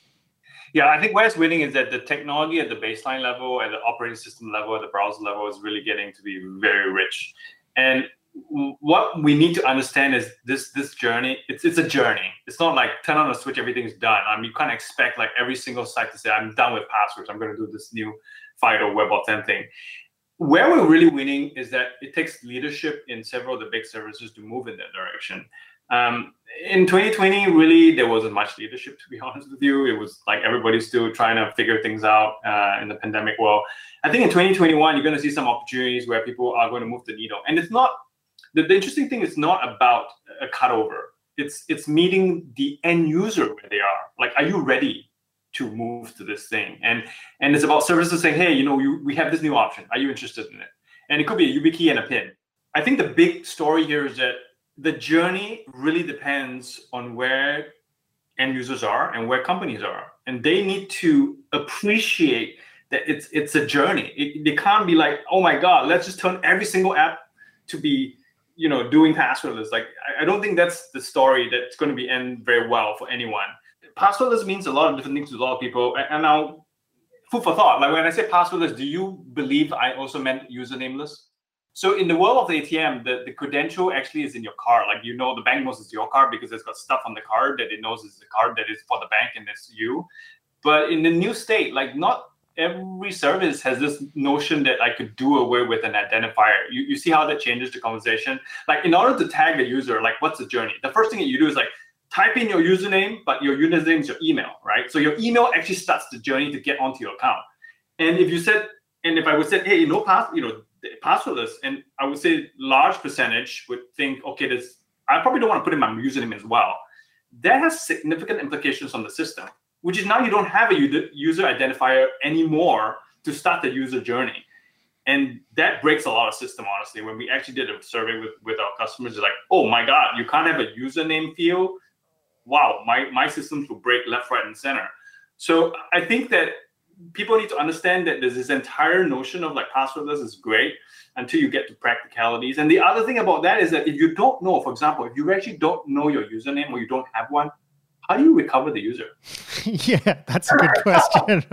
Speaker 5: Yeah, I think where it's winning is that the technology at the baseline level, at the operating system level, at the browser level is really getting to be very rich. And what we need to understand is this this journey, it's it's a journey. It's not like turn on a switch, everything's done. I mean, you can't expect like every single site to say, I'm done with passwords, I'm going to do this new FIDO WebAuthn thing. Where we're really winning is that it takes leadership in several of the big services to move in that direction. Um, in twenty twenty, really, there wasn't much leadership, to be honest with you. It was like everybody's still trying to figure things out uh, in the pandemic world. I think in twenty twenty-one, you're going to see some opportunities where people are going to move the needle. And it's not, the, the interesting thing is not about a cutover. It's it's meeting the end user where they are. Like, are you ready to move to this thing? And and it's about services saying, hey, you know, you, we have this new option. Are you interested in it? And it could be a YubiKey and a PIN. I think the big story here is that the journey really depends on where end users are and where companies are. And they need to appreciate that it's it's a journey. It, they can't be like, oh my God, let's just turn every single app to be, you know, doing passwordless. Like, I, I don't think that's the story that's going to be end very well for anyone. Passwordless means a lot of different things to a lot of people. And, and now, food for thought. Like, when I say passwordless, do you believe I also meant usernameless? So in the world of the A T M, the, the credential actually is in your card. Like, you know, the bank knows it's your card because it's got stuff on the card that it knows is the card that is for the bank and it's you. But in the new state, like, not every service has this notion that I could do away with an identifier. You, you see how that changes the conversation? Like, in order to tag a user, like, what's the journey? The first thing that you do is like, type in your username, but your username is your email, right? So your email actually starts the journey to get onto your account. And if you said, and if I would say, hey, you know, pass, you know, passwordless, and I would say large percentage would think, okay, this, I probably don't want to put in my username as well. That has significant implications on the system, which is now you don't have a user identifier anymore to start the user journey. And that breaks a lot of system, honestly. When we actually did a survey with, with our customers, they're like, oh my God, you can't have a username field? Wow, my, my systems will break left, right, and center. So I think that people need to understand that there's this entire notion of like passwordless is great until you get to practicalities. And the other thing about that is that if you don't know, for example, if you actually don't know your username or you don't have one, how do you recover the user?
Speaker 1: Yeah, that's a good question.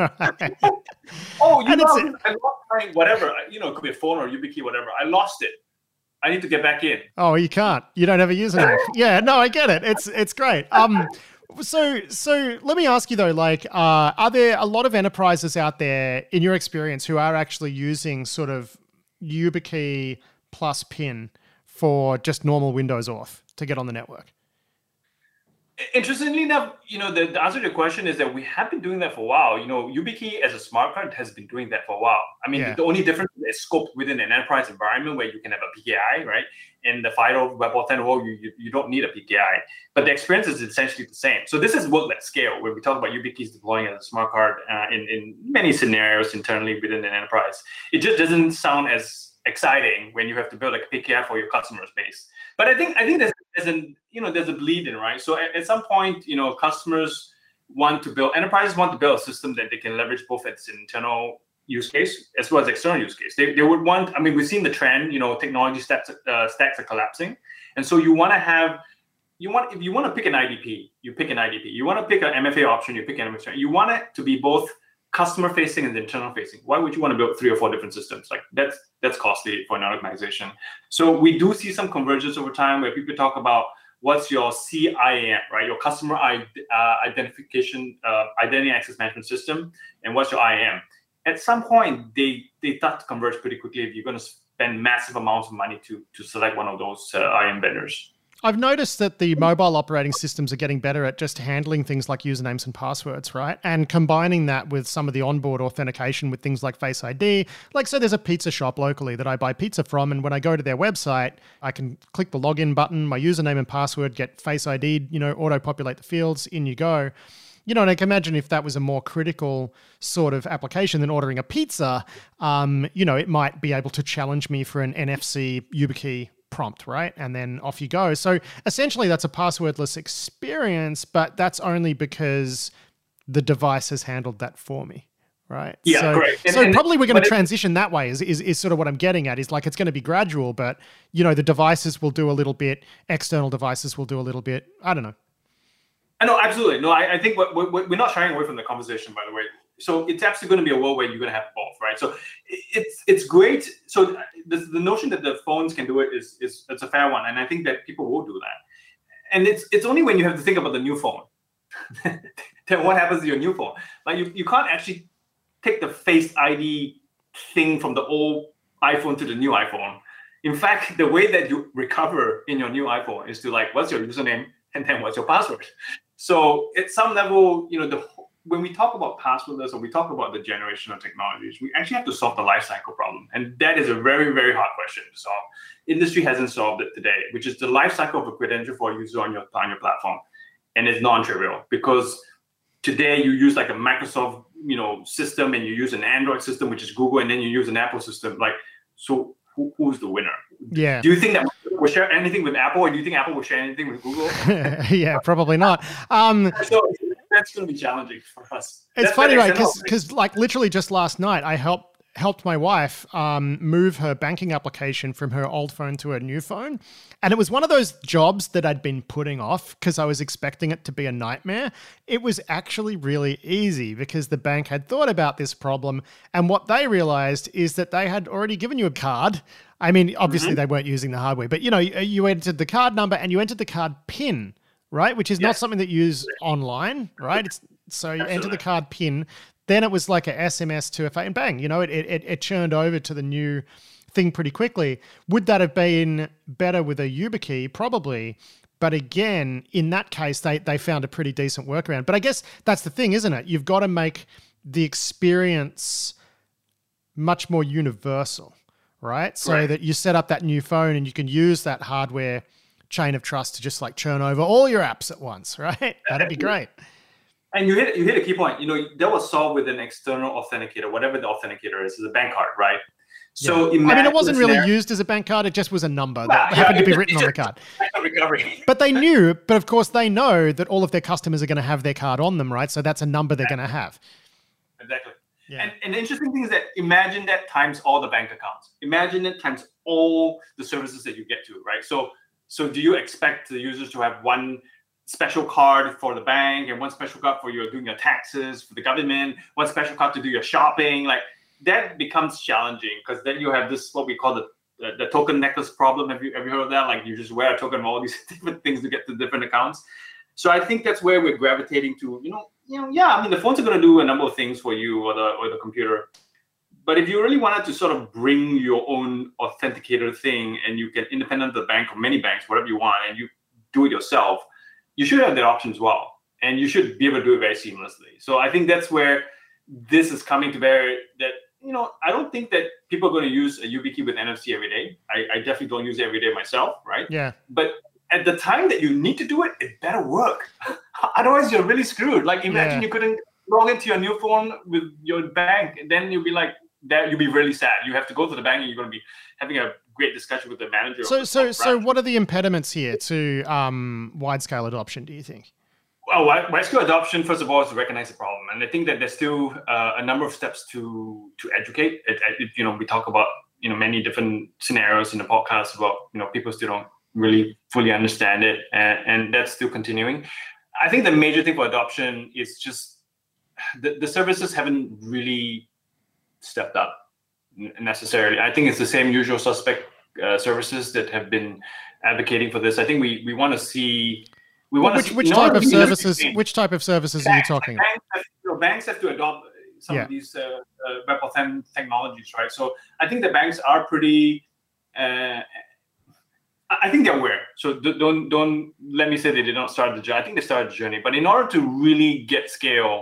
Speaker 5: oh, you know, I lost my whatever. You know, it could be a phone or YubiKey, whatever. I lost it. I need to get back in.
Speaker 1: Oh, you can't. You don't have a username. Yeah, no, I get it. It's it's great. Um, so so let me ask you though, like, uh, are there a lot of enterprises out there, in your experience, who are actually using sort of YubiKey plus PIN for just normal Windows auth to get on the network?
Speaker 5: Interestingly enough, you know, the, the answer to your question is that we have been doing that for a while. You know, YubiKey as a smart card has been doing that for a while. I mean, yeah. the only difference is scoped within an enterprise environment where you can have a P K I, right? In the FIDO WebAuthn world, you, you, you don't need a P K I. But the experience is essentially the same. So this is work at scale, where we talk about YubiKeys deploying as a smart card uh, in, in many scenarios internally within an enterprise. It just doesn't sound as exciting when you have to build like a P K I for your customer base. But I think I think there's, there's an you know there's a bleed in, right? So at, at some point, you know, customers want to build enterprises want to build a system that they can leverage both its internal use case as well as external use case. They they would want. I mean, we've seen the trend. You know, technology stacks uh, stacks are collapsing, and so you want to have you want if you want to pick an I D P, you pick an I D P. You want to pick an M F A option, you pick an M F A. You want it to be both customer facing and internal facing. Why would you want to build three or four different systems? Like that's that's costly for an organization. So we do see some convergence over time where people talk about what's your C I A M, right? Your customer I, uh, identification, uh, identity access management system, and what's your I A M. At some point, they they start to converge pretty quickly if you're going to spend massive amounts of money to to select one of those uh, I A M vendors.
Speaker 1: I've noticed that the mobile operating systems are getting better at just handling things like usernames and passwords, right? And combining that with some of the onboard authentication with things like Face I D. Like, so there's a pizza shop locally that I buy pizza from, and when I go to their website, I can click the login button, my username and password, get Face I D, you know, auto-populate the fields, in you go. You know, and I can imagine if that was a more critical sort of application than ordering a pizza, um, you know, it might be able to challenge me for an N F C YubiKey prompt, right? And then off you go. So essentially that's a passwordless experience, but that's only because the device has handled that for me, right?
Speaker 5: Yeah,
Speaker 1: so,
Speaker 5: great. And,
Speaker 1: so
Speaker 5: and,
Speaker 1: probably we're going to transition that way is, is, is sort of what I'm getting at, is like it's going to be gradual, but, you know, the devices will do a little bit, external devices will do a little bit. I don't know.
Speaker 5: I know, absolutely. No, I, I think what, what, we're not shying away from the conversation, by the way. So it's absolutely going to be a world where you're going to have both, right? So it's it's great. So the, the notion that the phones can do it is is it's a fair one, and I think that people will do that. And it's it's only when you have to think about the new phone, then what happens to your new phone? Like you, you can't actually take the Face I D thing from the old iPhone to the new iPhone. In fact, the way that you recover in your new iPhone is to like, what's your username and then what's your password? So at some level, you know, the when we talk about passwordless or we talk about the generational technologies, we actually have to solve the lifecycle problem. And that is a very, very hard question to solve. Industry hasn't solved it today, which is the lifecycle of a credential for a user on your, on your platform. And it's non-trivial because today you use like a Microsoft, you know, system, and you use an Android system, which is Google, and then you use an Apple system. Like, so who, who's the winner?
Speaker 1: Yeah.
Speaker 5: Do you think that we'll share anything with Apple, or do you think Apple will share anything with Google?
Speaker 1: Yeah, probably not. Um,
Speaker 5: so, that's going to be challenging for us.
Speaker 1: It's
Speaker 5: That's
Speaker 1: funny, right? Because because like literally just last night, I helped helped my wife um, move her banking application from her old phone to her new phone, and it was one of those jobs that I'd been putting off because I was expecting it to be a nightmare. It was actually really easy because the bank had thought about this problem, and what they realized is that they had already given you a card. I mean, obviously mm-hmm. they weren't using the hardware, but you know, you, you entered the card number and you entered the card PIN. Right, which is yes. not something that you use online, right? It's so you Absolutely. enter the card PIN, then it was like a S M S to a and bang, you know, it, it it churned over to the new thing pretty quickly. Would that have been better with a YubiKey? Probably, But again, in that case, they they found a pretty decent workaround. But I guess that's the thing, isn't it? You've got to make the experience much more universal, right? So
Speaker 5: right.
Speaker 1: that you set up that new phone and you can use that hardware chain of trust to just like churn over all your apps at once, right? That'd be great.
Speaker 5: And you hit you hit a key point. You know, that was solved with an external authenticator, whatever the authenticator is, is a bank card, right? So
Speaker 1: yeah. I mean, it wasn't really used as a bank card. It just was a number that yeah, happened to be written on the card.
Speaker 5: Recovery.
Speaker 1: But they knew, but of course they know that all of their customers are going to have their card on them, right? So that's a number they're going to have.
Speaker 5: Exactly.
Speaker 1: Yeah.
Speaker 5: And, and the interesting thing is that imagine that times all the bank accounts. Imagine it times all the services that you get to, right? So, so do you expect the users to have one special card for the bank and one special card for your doing your taxes for the government, one special card to do your shopping? Like that becomes challenging because then you have this what we call the the, the token necklace problem. Have you have you heard of that? Like you just wear a token of all these different things to get to different accounts. So I think that's where we're gravitating to. You know, you know, yeah. I mean, the phones are going to do a number of things for you or the or the computer. But if you really wanted to sort of bring your own authenticator thing and you get independent of the bank or many banks, whatever you want, and you do it yourself, you should have that option as well. And you should be able to do it very seamlessly. So I think that's where this is coming to bear that, you know, I don't think that people are going to use a YubiKey with N F C every day. I, I definitely don't use it every day myself, right?
Speaker 1: Yeah.
Speaker 5: But at the time that you need to do it, it better work. Otherwise, you're really screwed. Like imagine yeah. you couldn't log into your new phone with your bank, and then you'll be like, that you'll be really sad. You have to go to the bank and you're going to be having a great discussion with the manager.
Speaker 1: So,
Speaker 5: the
Speaker 1: so, so what are the impediments here to um, wide-scale adoption, do you think?
Speaker 5: Well, wide-scale adoption, first of all, is to recognize the problem. And I think that there's still uh, a number of steps to to educate. It, it, you know, we talk about, you know, many different scenarios in the podcast about, you know, people still don't really fully understand it. And, and that's still continuing. I think the major thing for adoption is just the, the services haven't really stepped up necessarily. I think it's the same usual suspect uh, services that have been advocating for this. I think we we want to see we want
Speaker 1: which
Speaker 5: to see,
Speaker 1: which type of services which type of services banks, are you talking
Speaker 5: banks have, you know, banks have to adopt some
Speaker 1: yeah.
Speaker 5: of these uh, uh, WebAuthn technologies, right? So I think the banks are pretty uh, I think they're aware. So don't don't let me say they did not start the journey. I think they started the journey, but in order to really get scale,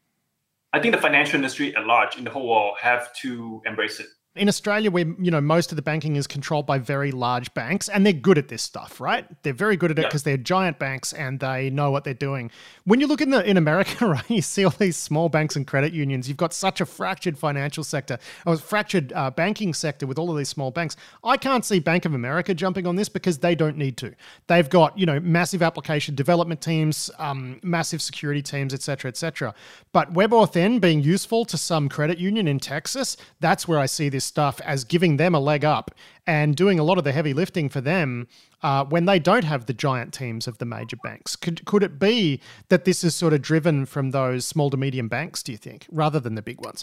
Speaker 5: I think the financial industry at large in the whole world have to embrace it.
Speaker 1: In Australia, where, you know, most of the banking is controlled by very large banks, and they're good at this stuff, right? They're very good at it because yeah. they're giant banks and they know what they're doing. When you look in the in America, right, you see all these small banks and credit unions. You've got such a fractured financial sector, or a fractured uh, banking sector with all of these small banks. I can't see Bank of America jumping on this because they don't need to. They've got, you know, massive application development teams, um, massive security teams, et cetera, et cetera. But WebAuthn being useful to some credit union in Texas, that's where I see this stuff as giving them a leg up and doing a lot of the heavy lifting for them uh, when they don't have the giant teams of the major banks. Could could it be that this is sort of driven from those small to medium banks, do you think, rather than the big ones?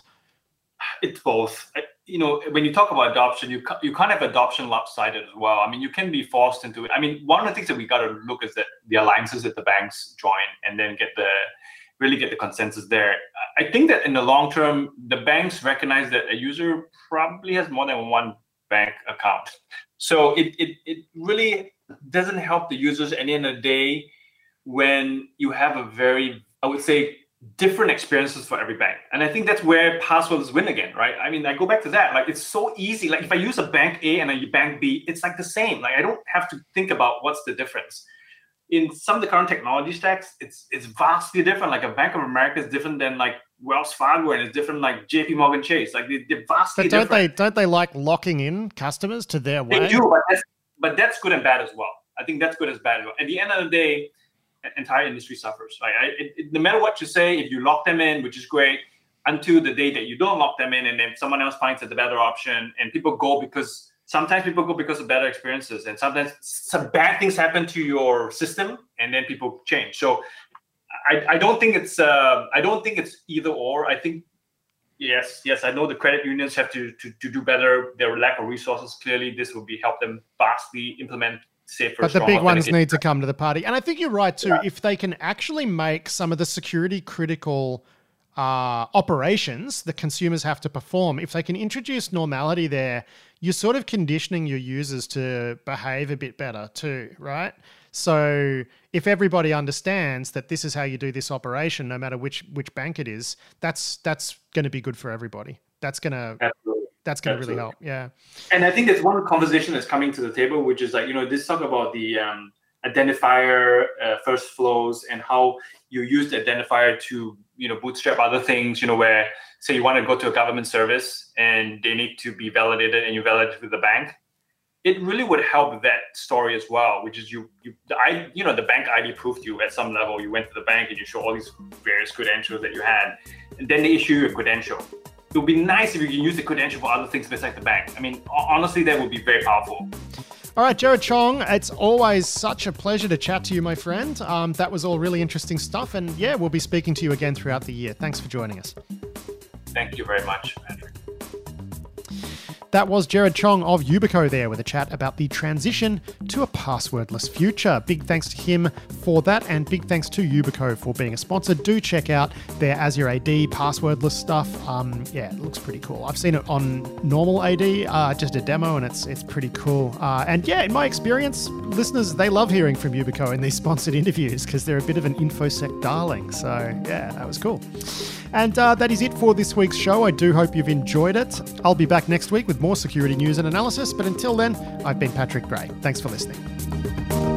Speaker 5: It's both. You know, when you talk about adoption, you you can't have adoption lopsided as well. I mean, you can be forced into it. I mean, one of the things that we got to look is that the alliances that the banks join and then get the really get the consensus there. I think that in the long term, the banks recognize that a user probably has more than one bank account. So it it, it really doesn't help the users at the end of the day when you have a very, I would say, different experiences for every bank. And I think that's where passwords win again, right? I mean, I go back to that. Like, it's so easy. Like, if I use a bank A and a bank B, it's like the same. Like, I don't have to think about what's the difference. In some of the current technology stacks, it's it's vastly different. Like a Bank of America is different than like Wells Fargo, and it's different like J P Morgan Chase. Like they, they're vastly
Speaker 1: but don't
Speaker 5: different.
Speaker 1: They don't they like locking in customers to their way?
Speaker 5: They do, but that's, but that's good and bad as well. I think that's good as bad as well. At the end of the day, the entire industry suffers. Like I, it, it, no matter what you say, if you lock them in, which is great, until the day that you don't lock them in, and then someone else finds a better option, and people go because. Sometimes people go because of better experiences, and sometimes some bad things happen to your system, and then people change. So, I, I don't think it's uh, I don't think it's either or. I think yes, yes, I know the credit unions have to to, to do better. Their lack of resources, clearly, this will be help them vastly implement safer.
Speaker 1: But the big ones need to come to the party, and I think you're right too. Yeah. If they can actually make some of the security critical uh, operations that consumers have to perform, if they can introduce normality there, you're sort of conditioning your users to behave a bit better too, right? So if everybody understands that this is how you do this operation, no matter which which bank it is, that's that's going to be good for everybody. That's going to
Speaker 5: Absolutely.
Speaker 1: that's going to really
Speaker 5: Absolutely.
Speaker 1: help. Yeah.
Speaker 5: And I think there's one conversation that's coming to the table, which is like, you know, this talk about the um, identifier, uh, first flows, and how you use the identifier to, you know, bootstrap other things, you know, where say you want to go to a government service and they need to be validated and you validate it with the bank. It really would help that story as well, which is you, you, the I, you know, the bank I D proved you at some level. You went to the bank and you show all these various credentials that you had, and then they issue you a credential. It would be nice if you can use the credential for other things besides the bank. I mean, honestly, that would be very powerful.
Speaker 1: All right, Jared Chong, it's always such a pleasure to chat to you, my friend. Um, that was all really interesting stuff. And yeah, we'll be speaking to you again throughout the year. Thanks for joining us.
Speaker 5: Thank you very much, Patrick.
Speaker 1: That was Jared Chong of Yubico there with a chat about the transition to a passwordless future. Big thanks to him for that, and big thanks to Yubico for being a sponsor. Do check out their Azure A D passwordless stuff. Um, yeah, it looks pretty cool. I've seen it on normal A D, uh, just a demo, and it's it's pretty cool. Uh, and yeah, in my experience, listeners, they love hearing from Yubico in these sponsored interviews because they're a bit of an InfoSec darling. So yeah, that was cool. And uh, that is it for this week's show. I do hope you've enjoyed it. I'll be back next week with more security news and analysis. But until then, I've been Patrick Gray. Thanks for listening.